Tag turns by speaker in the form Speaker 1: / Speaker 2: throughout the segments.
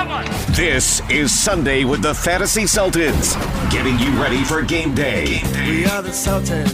Speaker 1: This is Sunday with the Fantasy Sultans, getting you ready for game day.
Speaker 2: We are the Sultans.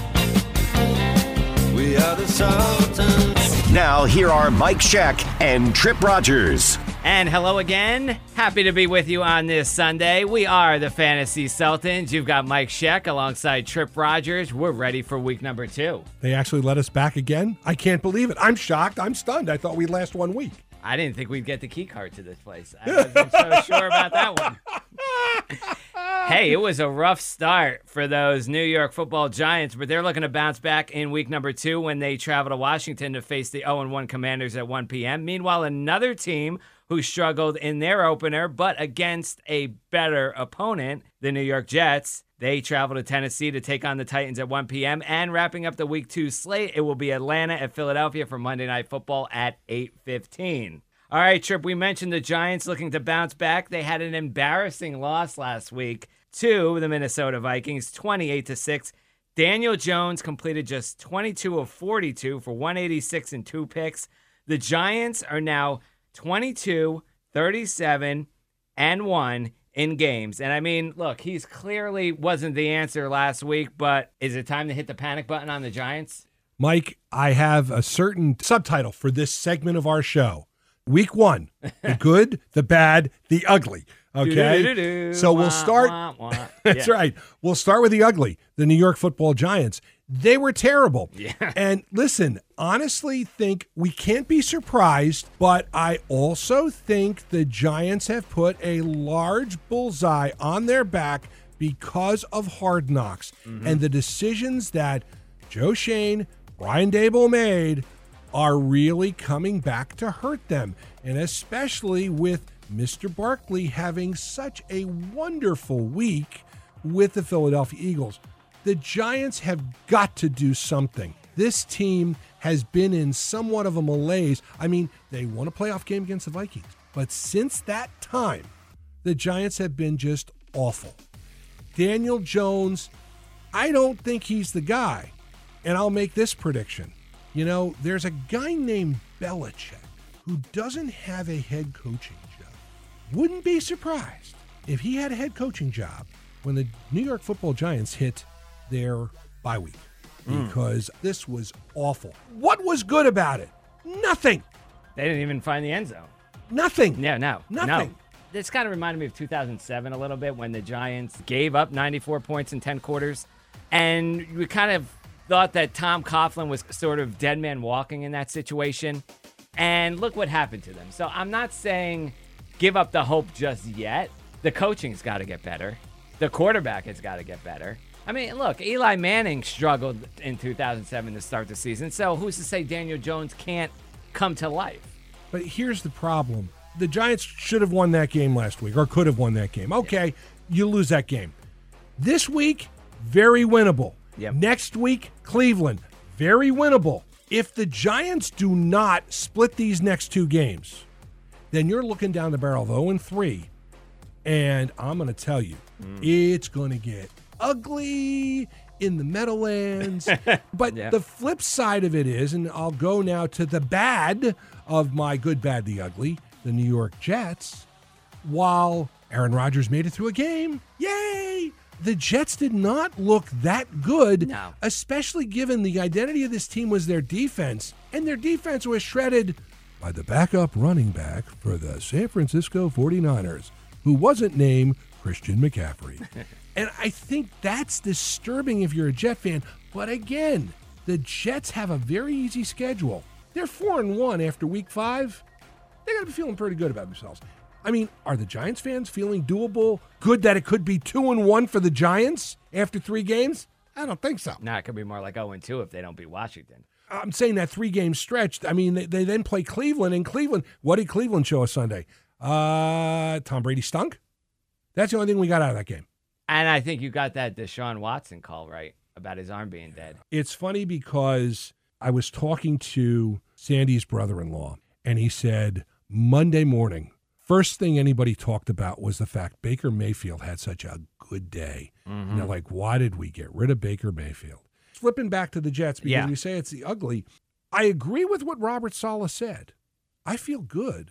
Speaker 2: We are the Sultans.
Speaker 1: Now, here are Mike Scheck and Trip Rogers.
Speaker 3: And hello again. Happy to be with you on this Sunday. We are the Fantasy Sultans. You've got Mike Scheck alongside Trip Rogers. We're ready for week number 2.
Speaker 4: They actually let us back again? I can't believe it. I'm shocked. I'm stunned. I thought we'd last 1 week.
Speaker 3: I didn't think we'd get the key card to this place. I wasn't so sure about that one. Hey, it was a rough start for those New York Football Giants, but they're looking to bounce back in week number 2 when they travel to Washington to face the 0-1 Commanders at 1 p.m. Meanwhile, another team who struggled in their opener, but against a better opponent, the New York Jets, they travel to Tennessee to take on the Titans at 1 p.m. And wrapping up the Week 2 slate, it will be Atlanta at Philadelphia for Monday Night Football at 8:15. All right, Trip, we mentioned the Giants looking to bounce back. They had an embarrassing loss last week to the Minnesota Vikings, 28-6. Daniel Jones completed just 22 of 42 for 186 and 2 picks. The Giants are now 22, 37, and 1 in games. And I mean, look, he's clearly wasn't the answer last week, but is it time to hit the panic button on the Giants?
Speaker 4: Mike, I have a certain subtitle for this segment of our show. Week 1, the good, the bad, the ugly. Okay? So we'll start. That's right. We'll start with the ugly, the New York Football Giants. They were terrible.
Speaker 3: Yeah.
Speaker 4: And listen, honestly think we can't be surprised, but I also think the Giants have put a large bullseye on their back because of Hard Knocks and the decisions that Joe Schoen, Brian Daboll made are really coming back to hurt them. And especially with Mr. Barkley having such a wonderful week with the Philadelphia Eagles. The Giants have got to do something. This team has been in somewhat of a malaise. I mean, they won a playoff game against the Vikings. But since that time, the Giants have been just awful. Daniel Jones, I don't think he's the guy. And I'll make this prediction. You know, there's a guy named Belichick who doesn't have a head coaching job. Wouldn't be surprised if he had a head coaching job when the New York Football Giants hit their bye week, because this was awful. What was good about it? Nothing.
Speaker 3: They didn't even find the end zone.
Speaker 4: Nothing.
Speaker 3: No.
Speaker 4: Nothing.
Speaker 3: This kind of reminded me of 2007 a little bit when the Giants gave up 94 points in 10 quarters. And we kind of thought that Tom Coughlin was sort of dead man walking in that situation. And look what happened to them. So I'm not saying give up the hope just yet. The coaching's got to get better. The quarterback has got to get better. I mean, look, Eli Manning struggled in 2007 to start the season. So who's to say Daniel Jones can't come to life?
Speaker 4: But here's the problem. The Giants should have won that game last week, or could have won that game. Okay, you lose that game. This week, very winnable.
Speaker 3: Yep.
Speaker 4: Next week, Cleveland, very winnable. If the Giants do not split these next 2 games, then you're looking down the barrel of 0-3. And I'm going to tell you, it's going to get ugly in the Meadowlands. But the flip side of it is, and I'll go now to the bad of my good, bad, the ugly, the New York Jets. While Aaron Rodgers made it through a game, yay! The Jets did not look that good, especially given the identity of this team was their defense. And their defense was shredded by the backup running back for the San Francisco 49ers, who wasn't named Christian McCaffrey. And I think that's disturbing if you're a Jet fan. But again, the Jets have a very easy schedule. They're 4-1 after week 5. They got to be feeling pretty good about themselves. I mean, are the Giants fans feeling doable, good that it could be 2-1 for the Giants after 3 games? I don't think so.
Speaker 3: Nah, it could be more like 0-2 if they don't beat Washington.
Speaker 4: I'm saying that 3-game stretch. I mean, they then play Cleveland. And Cleveland, what did Cleveland show us Sunday? Tom Brady stunk. That's the only thing we got out of that game.
Speaker 3: And I think you got that Deshaun Watson call right about his arm being dead.
Speaker 4: It's funny because I was talking to Sandy's brother-in-law, and he said Monday morning, first thing anybody talked about was the fact Baker Mayfield had such a good day. And they're like, why did we get rid of Baker Mayfield? Flipping back to the Jets, because we say it's the ugly. I agree with what Robert Saleh said. I feel good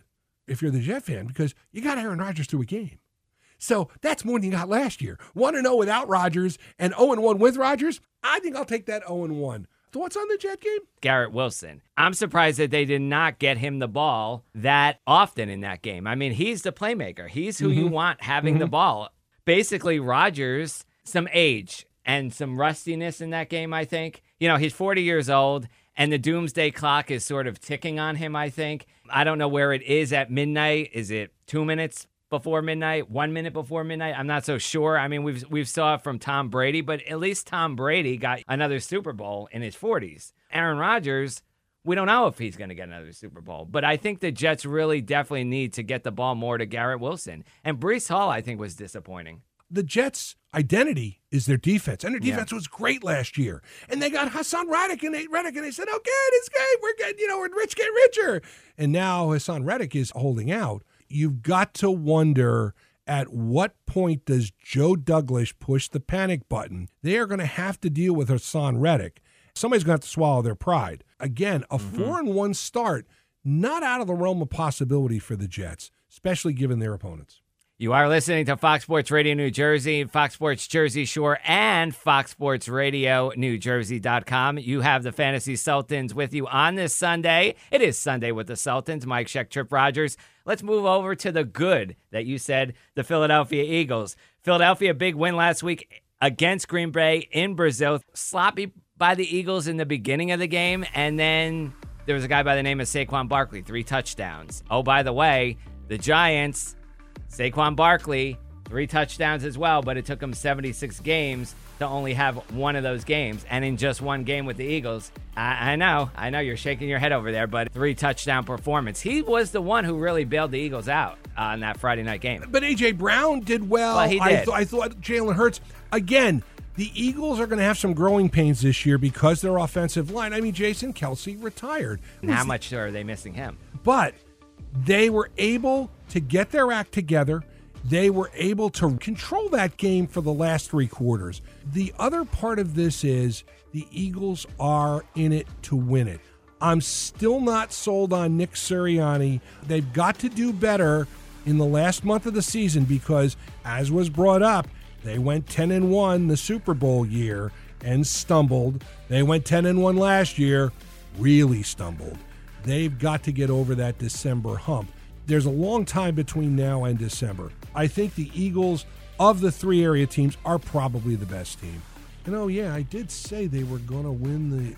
Speaker 4: if you're the Jet fan, because you got Aaron Rodgers through a game. So that's more than you got last year. 1-0 without Rodgers and 0-1 with Rodgers. I think I'll take that 0-1. Thoughts on the Jet game?
Speaker 3: Garrett Wilson. I'm surprised that they did not get him the ball that often in that game. I mean, he's the playmaker. He's who you want having the ball. Basically, Rodgers, some age and some rustiness in that game, I think. You know, he's 40 years old, and the doomsday clock is sort of ticking on him, I think. I don't know where it is at midnight. Is it 2 minutes before midnight, 1 minute before midnight? I'm not so sure. I mean, we've saw it from Tom Brady, but at least Tom Brady got another Super Bowl in his 40s. Aaron Rodgers, we don't know if he's going to get another Super Bowl, but I think the Jets really definitely need to get the ball more to Garrett Wilson. And Breece Hall, I think, was disappointing.
Speaker 4: The Jets' identity is their defense, and their defense was great last year. And they got Hassan Reddick, and they said, "Oh, good, it's great. We're good. You know, we're rich get richer." And now Hassan Reddick is holding out. You've got to wonder, at what point does Joe Douglas push the panic button? They are going to have to deal with Hassan Reddick. Somebody's going to have to swallow their pride. Again, a 4-1 start, not out of the realm of possibility for the Jets, especially given their opponents.
Speaker 3: You are listening to Fox Sports Radio New Jersey, Fox Sports Jersey Shore, and Fox Sports Radio NewJersey.com. You have the Fantasy Sultans with you on this Sunday. It is Sunday with the Sultans. Mike Scheck, Trip Rogers. Let's move over to the good that you said, the Philadelphia Eagles. Philadelphia, big win last week against Green Bay in Brazil. Sloppy by the Eagles in the beginning of the game, and then there was a guy by the name of Saquon Barkley, 3 touchdowns. Oh, by the way, the Giants, Saquon Barkley, 3 touchdowns as well, but it took him 76 games to only have one of those games. And in just one game with the Eagles, I know you're shaking your head over there, but 3 touchdown performance. He was the one who really bailed the Eagles out on that Friday night game.
Speaker 4: But A.J. Brown did well.
Speaker 3: Well, he did.
Speaker 4: I thought Jalen Hurts, again, the Eagles are going to have some growing pains this year because their offensive line. I mean, Jason Kelce retired.
Speaker 3: And how much are they missing him?
Speaker 4: But they were able to get their act together. They were able to control that game for the last 3 quarters. The other part of this is the Eagles are in it to win it. I'm still not sold on Nick Sirianni. They've got to do better in the last month of the season because, as was brought up, they went 10-1 the Super Bowl year and stumbled. They went 10-1 last year, really stumbled. They've got to get over that December hump. There's a long time between now and December. I think the Eagles, of the 3 area teams, are probably the best team. And oh yeah, I did say they were going to win the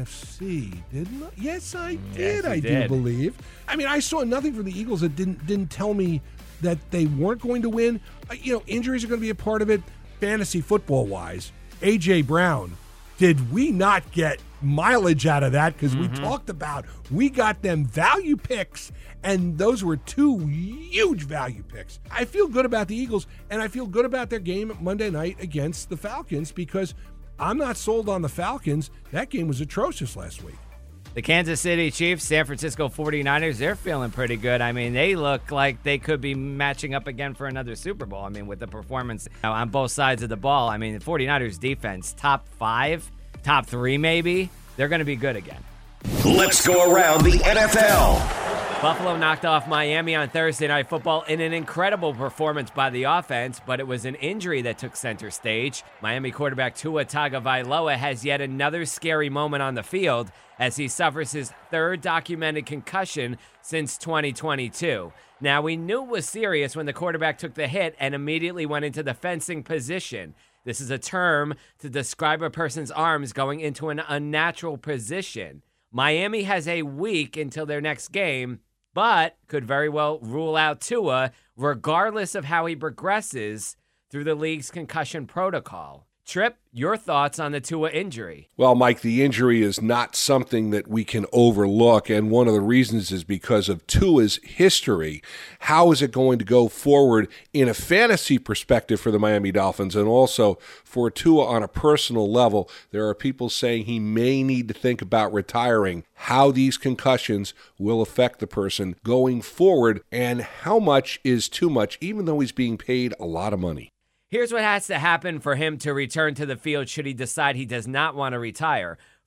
Speaker 4: NFC, didn't I? Yes, I did.
Speaker 3: Yes,
Speaker 4: I do believe. I mean, I saw nothing from the Eagles that didn't tell me that they weren't going to win. Injuries are going to be a part of it. Fantasy football wise, A.J. Brown, did we not get mileage out of that? Because we talked about, we got them value picks, and those were 2 huge value picks. I feel good about the Eagles, and I feel good about their game Monday night against the Falcons because I'm not sold on the Falcons. That game was atrocious last week.
Speaker 3: The Kansas City Chiefs, San Francisco 49ers, they're feeling pretty good. I mean, they look like they could be matching up again for another Super Bowl. I mean, with the performance on both sides of the ball. I mean, the 49ers defense, top 5, top 3 maybe. They're going to be good again.
Speaker 1: Let's go around the NFL.
Speaker 3: Buffalo knocked off Miami on Thursday Night Football in an incredible performance by the offense, but it was an injury that took center stage. Miami quarterback Tua Tagovailoa has yet another scary moment on the field as he suffers his 3rd documented concussion since 2022. Now, we knew it was serious when the quarterback took the hit and immediately went into the fencing position. This is a term to describe a person's arms going into an unnatural position. Miami has a week until their next game, but could very well rule out Tua regardless of how he progresses through the league's concussion protocol. Trip, your thoughts on the Tua injury?
Speaker 5: Well, Mike, the injury is not something that we can overlook, and one of the reasons is because of Tua's history. How is it going to go forward in a fantasy perspective for the Miami Dolphins, and also for Tua on a personal level? There are people saying he may need to think about retiring, how these concussions will affect the person going forward, and how much is too much, even though he's being paid a lot of money.
Speaker 3: Here's what has to happen for him to return to the field should he decide he does not want to retire.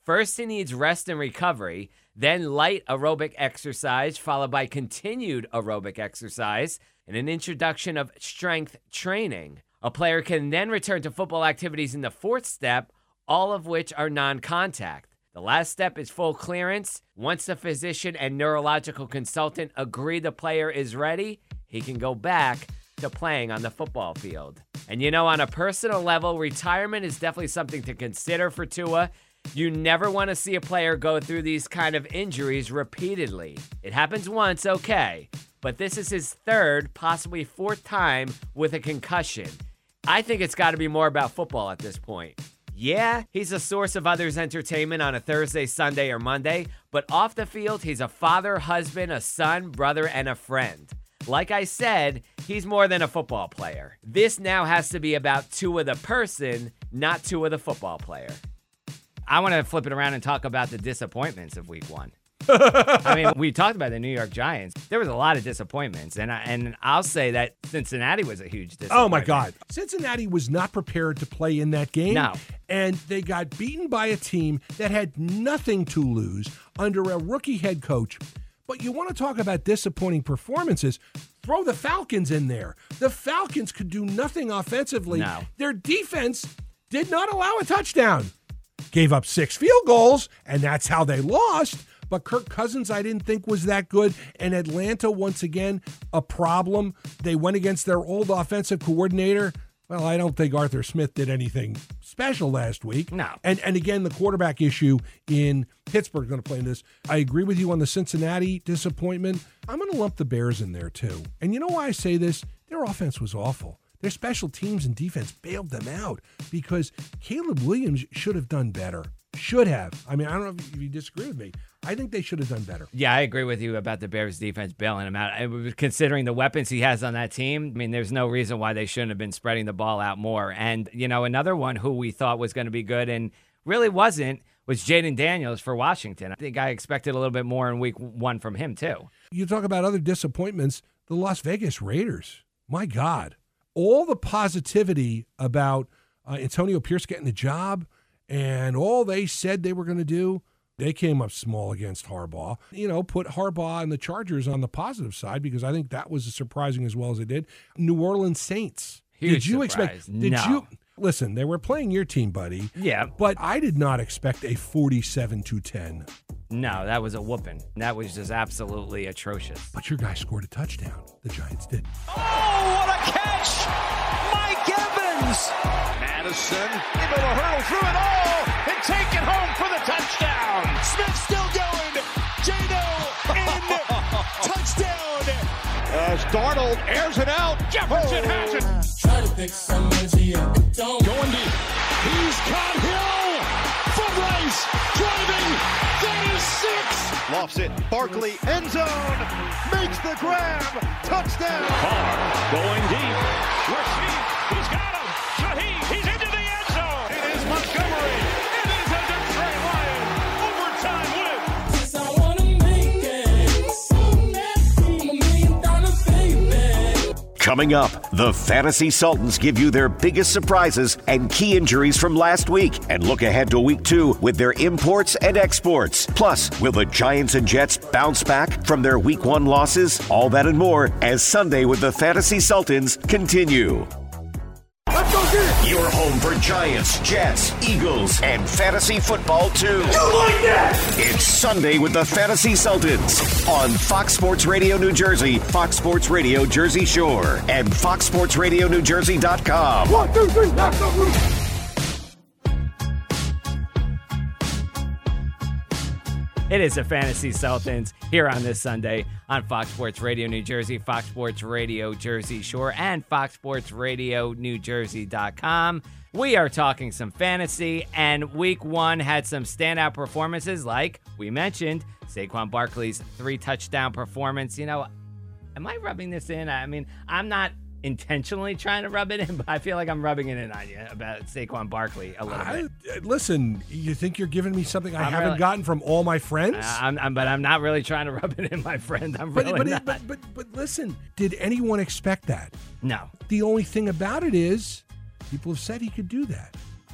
Speaker 3: First, he needs rest and recovery, then light aerobic exercise, followed by continued aerobic exercise, and an introduction of strength training. A player can then return to football activities in the fourth step, all of which are non-contact. The last step is full clearance. Once the physician and neurological consultant agree the player is ready, he can go back to playing on the football field. And on a personal level, retirement is definitely something to consider for Tua. You never want to see a player go through these kind of injuries repeatedly. It happens once, okay, but this is his third, possibly fourth time with a concussion. I think it's got to be more about football at this point. Yeah, he's a source of others' entertainment on a Thursday, Sunday, or Monday, but off the field, he's a father, husband, a son, brother, and a friend. Like I said, he's more than a football player. This now has to be about Tua the person, not Tua the football player. I want to flip it around and talk about the disappointments of week 1. I mean, we talked about the New York Giants. There was a lot of disappointments, and I'll say that Cincinnati was a huge disappointment.
Speaker 4: Oh, my God. Cincinnati was not prepared to play in that game.
Speaker 3: No.
Speaker 4: And they got beaten by a team that had nothing to lose under a rookie head coach. But you want to talk about disappointing performances, throw the Falcons in there. The Falcons could do nothing offensively.
Speaker 3: No.
Speaker 4: Their defense did not allow a touchdown. Gave up 6 field goals, and that's how they lost. But Kirk Cousins, I didn't think was that good. And Atlanta, once again, a problem. They went against their old offensive coordinator. Well, I don't think Arthur Smith did anything special last week.
Speaker 3: No.
Speaker 4: And again, the quarterback issue in Pittsburgh is going to play in this. I agree with you on the Cincinnati disappointment. I'm going to lump the Bears in there, too. And you know why I say this? Their offense was awful. Their special teams and defense bailed them out because Caleb Williams should have done better. Should have. I mean, I don't know if you disagree with me. I think they should have done better.
Speaker 3: Yeah, I agree with you about the Bears defense bailing him out. Considering the weapons he has on that team, I mean, there's no reason why they shouldn't have been spreading the ball out more. And, another one who we thought was going to be good and really wasn't was Jaden Daniels for Washington. I think I expected a little bit more in week 1 from him, too.
Speaker 4: You talk about other disappointments, the Las Vegas Raiders. My God. All the positivity about Antonio Pierce getting the job and all they said they were going to do, they came up small against Harbaugh. Put Harbaugh and the Chargers on the positive side because I think that was as surprising as well as they did. New Orleans Saints.
Speaker 3: Huge surprise.
Speaker 4: Listen, they were playing your team, buddy.
Speaker 3: Yeah.
Speaker 4: But I did not expect a 47-10.
Speaker 3: No, that was a whooping. That was just absolutely atrocious.
Speaker 4: But your guy scored a touchdown. The Giants did.
Speaker 2: Oh, what a catch! Mike Evans! Madison able to hurdle through it all and take it home for the touchdown. Smith still going. Jano in. Touchdown. As Darnold airs it out. Jefferson has it.
Speaker 6: Try to pick some energy up. Don't.
Speaker 2: Going deep. He's caught Hill. Foot race. Driving. That is 6. Lofts it. Barkley. End zone. Makes the grab. Touchdown. Carr going deep. Rashid. He's got him. Shaheed. He's into the end zone. It is Montgomery. It is a Detroit Lion. Overtime win.
Speaker 6: Yes, I wanna make it. So nasty. I'm $1 million baby.
Speaker 1: Coming up, the Fantasy Sultans give you their biggest surprises and key injuries from last week and look ahead to week 2 with their imports and exports. Plus, will the Giants and Jets bounce back from their week 1 losses? All that and more as Sunday with the Fantasy Sultans continue.
Speaker 2: Let's go get it.
Speaker 1: Your home for Giants, Jets, Eagles, and fantasy football too.
Speaker 2: You like that?
Speaker 1: It's Sunday with the Fantasy Sultans on Fox Sports Radio New Jersey, Fox Sports Radio Jersey Shore, and FoxSportsRadioNewJersey.com.
Speaker 2: 1, 2, 3, let's go.
Speaker 3: It is the Fantasy Sultans here on this Sunday on Fox Sports Radio New Jersey, Fox Sports Radio Jersey Shore, and FoxSportsRadioNewJersey.com. We are talking some fantasy, and week 1 had some standout performances like we mentioned, Saquon Barkley's 3-touchdown performance. Am I rubbing this in? I mean, I'm not intentionally trying to rub it in, but I feel like I'm rubbing it in on you about Saquon Barkley a little bit.
Speaker 4: Listen, you think you're giving me something I haven't
Speaker 3: really
Speaker 4: gotten from all my friends?
Speaker 3: But I'm not really trying to rub it in, my friend. I'm really not.
Speaker 4: But listen, did anyone expect that?
Speaker 3: No.
Speaker 4: The only thing about it is people have said he could do that.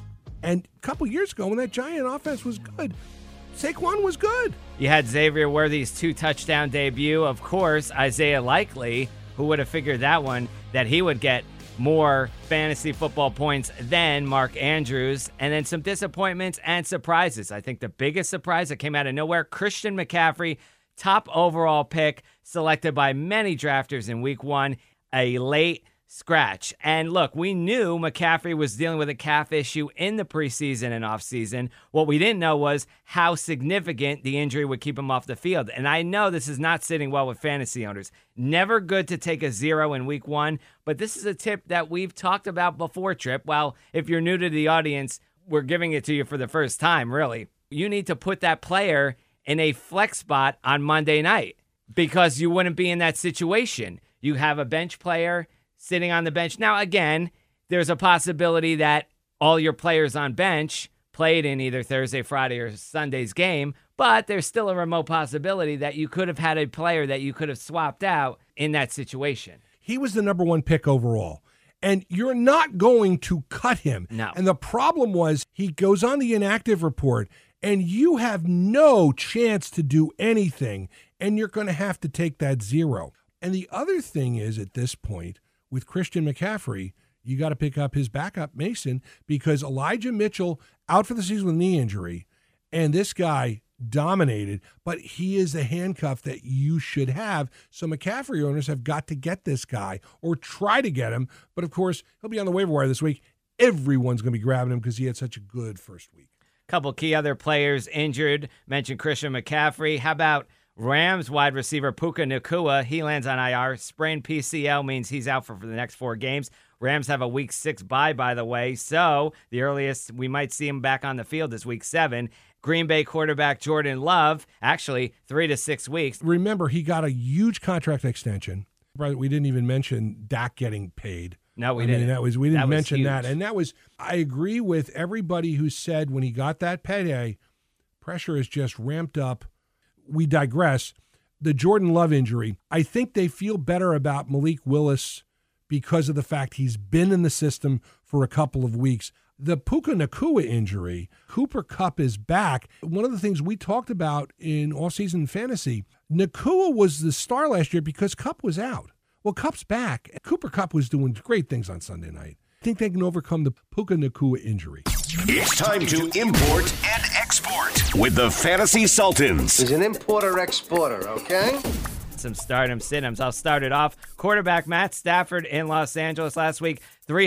Speaker 4: And a couple years ago, when that Giant offense was good, Saquon was good.
Speaker 3: You had Xavier Worthy's 2-touchdown debut. Of course, Isaiah Likely, who would have figured that one, that he would get more fantasy football points than Mark Andrews. And then some disappointments and surprises. I think the biggest surprise that came out of nowhere, Christian McCaffrey, top overall pick, selected by many drafters in week 1, a late scratch. And look, we knew McCaffrey was dealing with a calf issue in the preseason and offseason. What we didn't know was how significant the injury would keep him off the field. And I know this is not sitting well with fantasy owners. Never good to take a 0 in week 1, but this is a tip that we've talked about before, Trip. Well, if you're new to the audience, we're giving it to you for the first time, really. You need to put that player in a flex spot on Monday night because you wouldn't be in that situation. You have a bench player sitting on the bench. Now, again, there's a possibility that all your players on bench played in either Thursday, Friday, or Sunday's game, but there's still a remote possibility that you could have had a player that you could have swapped out in that situation.
Speaker 4: He was the number 1 pick overall, and you're not going to cut him.
Speaker 3: No.
Speaker 4: And the problem was he goes on the inactive report, and you have no chance to do anything, and you're going to have to take that 0. And the other thing is, at this point, with Christian McCaffrey, you got to pick up his backup, Mason, because Elijah Mitchell out for the season with knee injury, and this guy dominated, but he is a handcuff that you should have. So McCaffrey owners have got to get this guy or try to get him. But, of course, he'll be on the waiver wire this week. Everyone's going to be grabbing him because he had such a good first week.
Speaker 3: Couple key other players injured. Mentioned Christian McCaffrey. How about Rams wide receiver Puka Nacua? He lands on IR. Sprained PCL means he's out for the next 4 games. Rams have a week 6 bye, by the way, so the earliest we might see him back on the field is week 7. Green Bay quarterback Jordan Love, actually 3 to 6 weeks.
Speaker 4: Remember, he got a huge contract extension. We didn't even mention Dak getting paid.
Speaker 3: No, we didn't.
Speaker 4: We didn't mention
Speaker 3: huge.
Speaker 4: that. And that was, I agree with everybody who said when he got that payday, pressure is just ramped up. We digress. The Jordan Love injury, I think they feel better about Malik Willis because of the fact he's been in the system for a couple of weeks. The Puka Nacua injury, Cooper Kupp is back. One of the things we talked about in all-season fantasy, Nacua was the star last year because Kupp was out. Well, Kupp's back. Cooper Kupp was doing great things on Sunday night. I think they can overcome the Puka Nacua injury.
Speaker 1: It's time to import and export with the Fantasy Sultans.
Speaker 7: He's an importer-exporter, okay?
Speaker 3: Some stardom sit-ems. I'll start it off. Quarterback Matt Stafford in Los Angeles last week,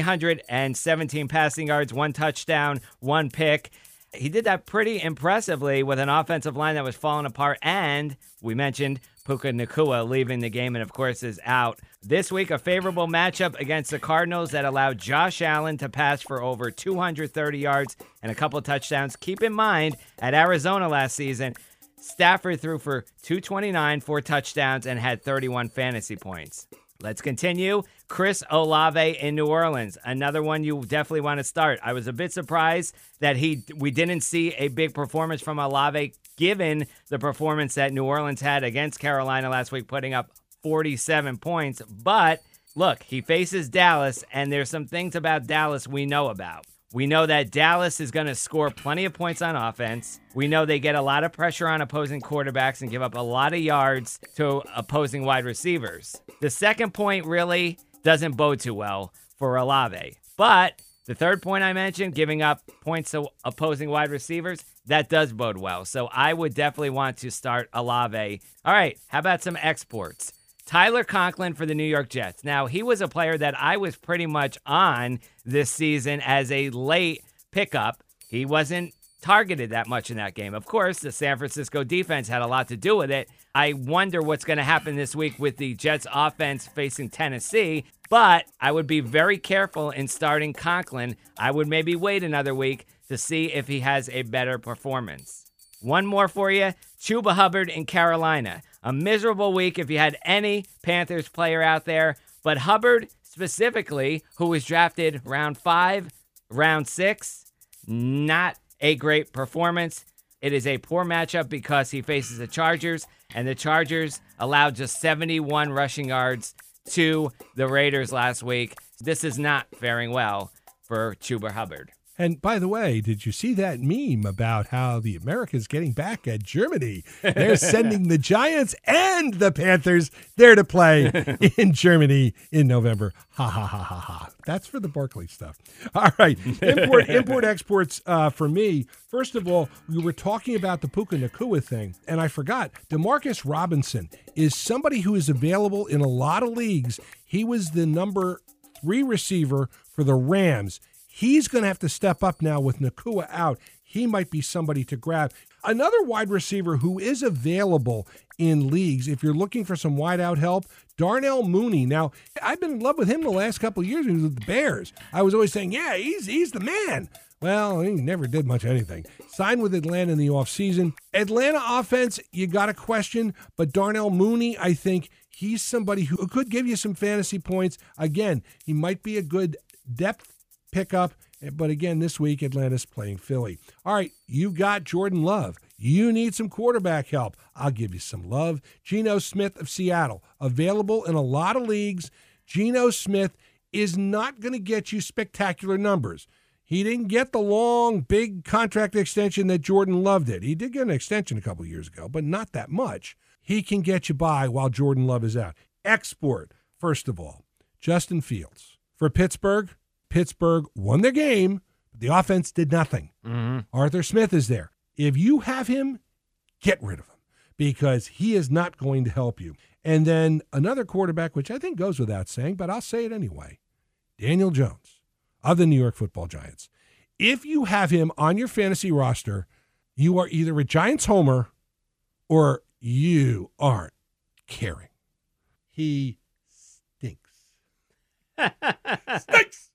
Speaker 3: 317 passing yards, 1 touchdown, 1 pick. He did that pretty impressively with an offensive line that was falling apart, and we mentioned Puka Nacua leaving the game and, of course, is out. This week, a favorable matchup against the Cardinals that allowed Josh Allen to pass for over 230 yards and a couple touchdowns. Keep in mind, at Arizona last season, Stafford threw for 229, 4 touchdowns, and had 31 fantasy points. Let's continue. Chris Olave in New Orleans, another one you definitely want to start. I was a bit surprised that we didn't see a big performance from Olave, given the performance that New Orleans had against Carolina last week, putting up 47 points. But look, he faces Dallas, and there's some things about Dallas we know about. We know that Dallas is going to score plenty of points on offense. We know they get a lot of pressure on opposing quarterbacks and give up a lot of yards to opposing wide receivers. The second point really doesn't bode too well for Olave. But the third point I mentioned, giving up points to opposing wide receivers, that does bode well. So I would definitely want to start Olave. All right, how about some exports? Tyler Conklin for the New York Jets. Now, he was a player that I was pretty much on this season as a late pickup. He wasn't targeted that much in that game. Of course, the San Francisco defense had a lot to do with it. I wonder what's going to happen this week with the Jets offense facing Tennessee, but I would be very careful in starting Conklin. I would maybe wait another week to see if he has a better performance. One more for you, Chuba Hubbard in Carolina. A miserable week if you had any Panthers player out there, but Hubbard specifically, who was drafted round 5, round 6, not a great performance. It is a poor matchup because he faces the Chargers, and the Chargers allowed just 71 rushing yards to the Raiders last week. This is not faring well for Chuba Hubbard.
Speaker 4: And by the way, did you see that meme about how the America's getting back at Germany? They're sending the Giants and the Panthers there to play in Germany in November. Ha, ha, ha, ha, ha. That's for the Barkley stuff. All right. Import exports for me. First of all, we were talking about the Puka Nacua thing, and I forgot. DeMarcus Robinson is somebody who is available in a lot of leagues. He was the number 3 receiver for the Rams. He's going to have to step up now with Nacua out. He might be somebody to grab. Another wide receiver who is available in leagues, if you're looking for some wide-out help, Darnell Mooney. Now, I've been in love with him the last couple of years. He was with the Bears. I was always saying, yeah, he's the man. Well, he never did much of anything. Signed with Atlanta in the offseason. Atlanta offense, you got a question, but Darnell Mooney, I think he's somebody who could give you some fantasy points. Again, he might be a good depth pickup, but again, this week, Atlanta's playing Philly. All right, you got Jordan Love. You need some quarterback help. I'll give you some love. Geno Smith of Seattle, available in a lot of leagues. Geno Smith is not going to get you spectacular numbers. He didn't get the long, big contract extension that Jordan Love did. He did get an extension a couple of years ago, but not that much. He can get you by while Jordan Love is out. Export, first of all, Justin Fields. For Pittsburgh won their game, but the offense did nothing. Mm-hmm. Arthur Smith is there. If you have him, get rid of him because he is not going to help you. And then another quarterback, which I think goes without saying, but I'll say it anyway, Daniel Jones of the New York Football Giants. If you have him on your fantasy roster, you are either a Giants homer or you aren't caring. He stinks. Stinks!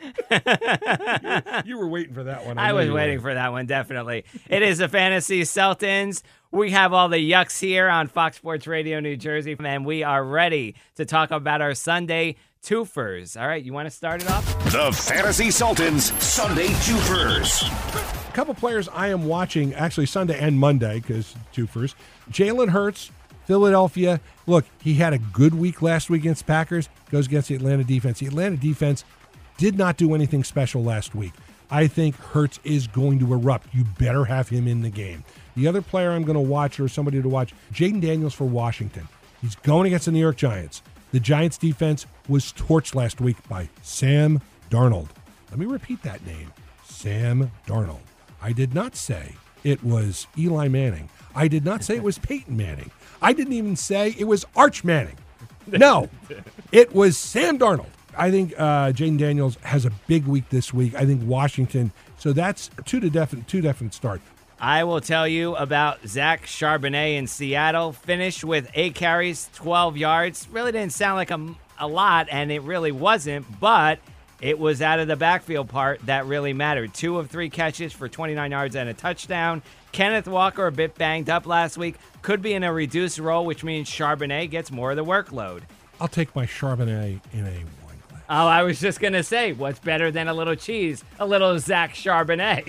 Speaker 4: you were waiting for that one.
Speaker 3: I was waiting for that one, definitely. It is the Fantasy Sultans. We have all the yucks here on Fox Sports Radio New Jersey, and we are ready to talk about our Sunday twofers. All right, you want to start it off?
Speaker 1: The Fantasy Sultans Sunday twofers.
Speaker 4: A couple players I am watching, actually Sunday and Monday, because twofers. Jalen Hurts, Philadelphia. Look, he had a good week last week against Packers. Goes against the Atlanta defense. The Atlanta defense did not do anything special last week. I think Hurts is going to erupt. You better have him in the game. The other player I'm going to watch, or somebody to watch, Jaden Daniels for Washington. He's going against the New York Giants. The Giants defense was torched last week by Sam Darnold. Let me repeat that name, Sam Darnold. I did not say it was Eli Manning. I did not say it was Peyton Manning. I didn't even say it was Arch Manning. No, it was Sam Darnold. I think Jaden Daniels has a big week this week. I think Washington. So that's two definite start.
Speaker 3: I will tell you about Zach Charbonnet in Seattle. Finished with 8 carries, 12 yards. Really didn't sound like a lot, and it really wasn't, but it was out of the backfield part that really mattered. 2 of 3 catches for 29 yards and a touchdown. Kenneth Walker, a bit banged up last week, could be in a reduced role, which means Charbonnet gets more of the workload.
Speaker 4: I'll take my Charbonnet in a wine glass.
Speaker 3: Oh, I was just going to say, what's better than a little cheese? A little Zach Charbonnet.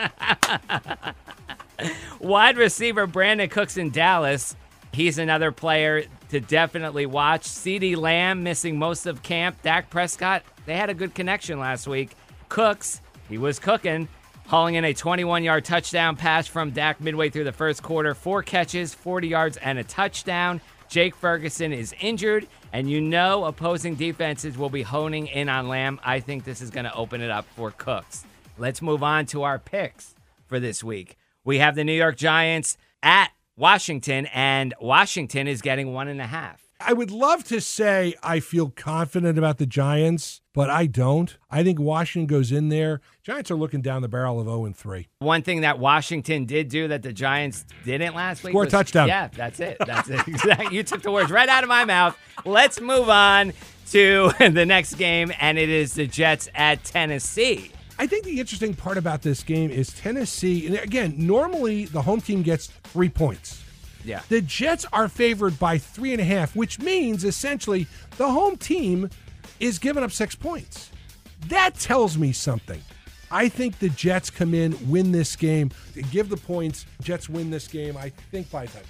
Speaker 3: Wide receiver Brandon Cooks in Dallas. He's another player to definitely watch. CeeDee Lamb missing most of camp. Dak Prescott, they had a good connection last week. Cooks, he was cooking, hauling in a 21-yard touchdown pass from Dak midway through the first quarter. 4 catches, 40 yards, and a touchdown. Jake Ferguson is injured, and you know opposing defenses will be honing in on Lamb. I think this is going to open it up for Cooks. Let's move on to our picks for this week. We have the New York Giants at Washington, and Washington is getting 1.5.
Speaker 4: I would love to say I feel confident about the Giants, but I don't. I think Washington goes in there. Giants are looking down the barrel of 0-3.
Speaker 3: One thing that Washington did do that the Giants didn't last week
Speaker 4: score a touchdown.
Speaker 3: Yeah, that's it. That's it. Exactly. You took the words right out of my mouth. Let's move on to the next game, and it is the Jets at Tennessee.
Speaker 4: I think the interesting part about this game is Tennessee, and again, normally the home team gets 3 points.
Speaker 3: Yeah.
Speaker 4: The Jets are favored by 3.5, which means essentially the home team is giving up 6 points. That tells me something. I think the Jets come in, win this game, give the points. Jets win this game, I think, by a touchdown.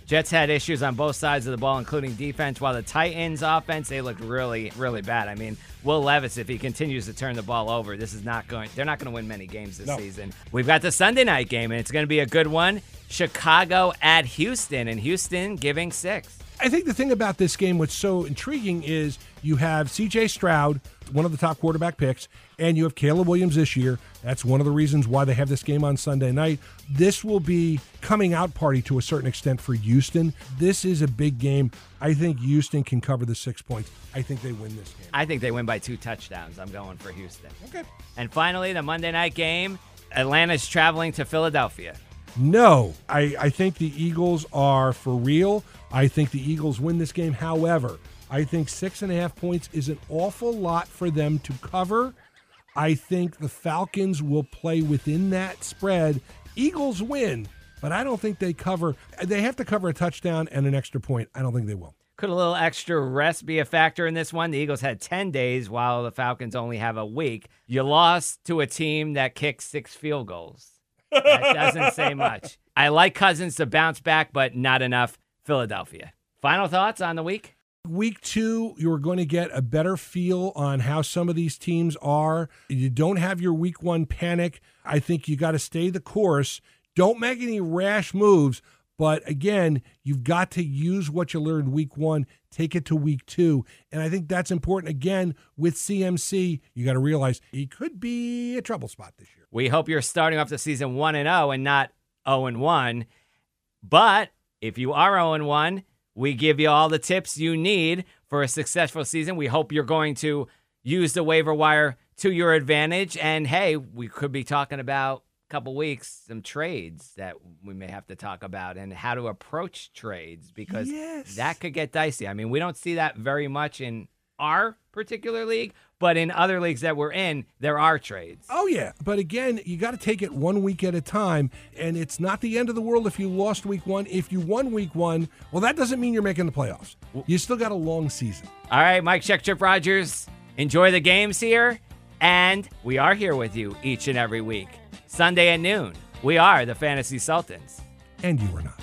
Speaker 3: Jets had issues on both sides of the ball, including defense, while the Titans' offense, they looked really, really bad. I mean, Will Levis, if he continues to turn the ball over, they're not going to win many games this season. We've got the Sunday night game, and it's going to be a good one. Chicago at Houston, and Houston giving 6.
Speaker 4: I think the thing about this game, what's so intriguing is you have C.J. Stroud, one of the top quarterback picks, and you have Caleb Williams this year. That's one of the reasons why they have this game on Sunday night. This will be coming out party to a certain extent for Houston. This is a big game. I think Houston can cover the 6 points. I think they win this game.
Speaker 3: I think they win by 2 touchdowns. I'm going for Houston.
Speaker 4: Okay.
Speaker 3: And finally, the Monday night game, Atlanta's traveling to Philadelphia.
Speaker 4: No, I think the Eagles are for real. I think the Eagles win this game. However, I think 6.5 points is an awful lot for them to cover. I think the Falcons will play within that spread. Eagles win, but I don't think they cover. They have to cover a touchdown and an extra point. I don't think they will.
Speaker 3: Could a little extra rest be a factor in this one? The Eagles had 10 days while the Falcons only have a week. You lost to a team that kicked 6 field goals. That doesn't say much. I like Cousins to bounce back, but not enough. Philadelphia. Final thoughts on the week?
Speaker 4: Week 2, you're going to get a better feel on how some of these teams are. You don't have your week 1 panic. I think you got to stay the course. Don't make any rash moves. But again, you've got to use what you learned week 1, take it to week 2. And I think that's important. Again, with CMC, you got to realize he could be a trouble spot this year.
Speaker 3: We hope you're starting off the season 1-0 and not 0-1. But if you are 0-1, we give you all the tips you need for a successful season. We hope you're going to use the waiver wire to your advantage. And hey, we could be talking about couple weeks some trades that we may have to talk about and how to approach trades, because that could get dicey. I mean, we don't see that very much in our particular league, but in other leagues that we're in, there are trades.
Speaker 4: Oh, yeah. But again, you got to take it 1 week at a time, and it's not the end of the world if you lost week 1. If you won week 1, well, that doesn't mean you're making the playoffs. You still got a long season.
Speaker 3: All right, Mike Check Trip Rogers, enjoy the games here, and we are here with you each and every week. Sunday at noon, we are the Fantasy Sultans.
Speaker 4: And you are not.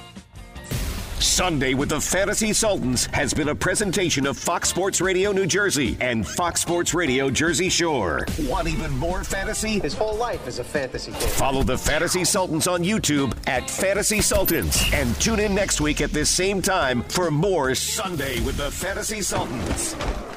Speaker 1: Sunday with the Fantasy Sultans has been a presentation of Fox Sports Radio New Jersey and Fox Sports Radio Jersey Shore. Want even more fantasy?
Speaker 7: His whole life is a fantasy game.
Speaker 1: Follow the Fantasy Sultans on YouTube at Fantasy Sultans and tune in next week at this same time for more Sunday with the Fantasy Sultans.